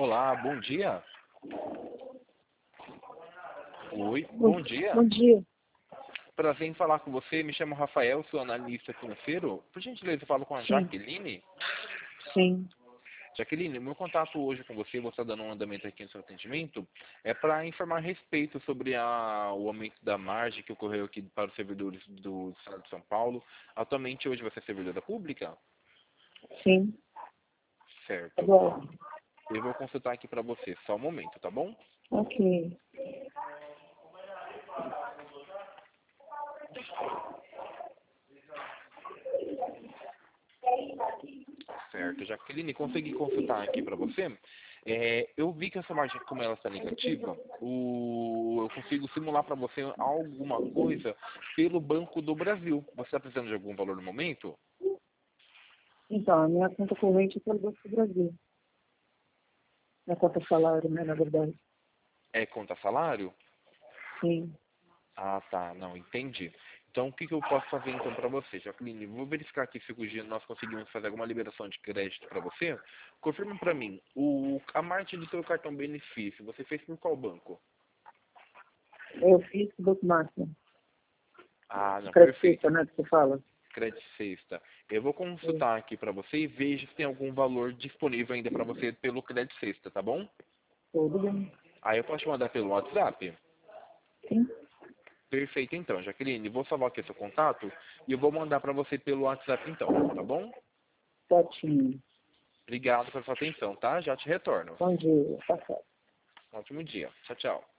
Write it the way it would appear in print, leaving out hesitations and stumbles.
Olá, bom dia. Oi, bom dia. Bom dia. Prazer em falar com você. Me chamo Rafael, sou analista financeiro. Por gentileza, eu falo com a Sim, Jaqueline. sim. Jaqueline, meu contato hoje com você, você está dando um andamento aqui no seu atendimento, é para informar a respeito sobre o aumento da margem que ocorreu aqui para os servidores do Estado de São Paulo. Atualmente, hoje você é servidora pública? Sim. Certo. Agora. Eu vou consultar aqui para você, só um momento, tá bom? Ok. Certo, Jaqueline, consegui consultar aqui para você. Eu vi que essa margem, como ela está negativa, eu consigo simular para você alguma coisa pelo Banco do Brasil. Você está precisando de algum valor no momento? Então, a minha conta corrente é pelo Banco do Brasil. Minha conta salário, né, na verdade. É conta salário? Sim. Ah, tá, não, entendi. Então, o que eu posso fazer então para você, Jaqueline? Vou verificar aqui se hoje nós conseguimos fazer alguma liberação de crédito para você. Confirma para mim, a margem do seu cartão benefício, você fez por qual banco? Eu fiz o Banco Master. Ah, não, Crédito perfeito. Suíça, né, que você fala. Crédito sexta. Eu vou Sim. consultar aqui para você e vejo se tem algum valor disponível ainda para você pelo crédito sexta, tá bom? Tudo bem. Aí eu posso te mandar pelo WhatsApp? Sim. Perfeito então, Jaqueline. Vou salvar aqui seu contato e eu vou mandar para você pelo WhatsApp então, tá bom? Certinho. Obrigado pela sua atenção, tá? Já te retorno. Bom dia. Tá certo. Ótimo dia. Tchau, tchau.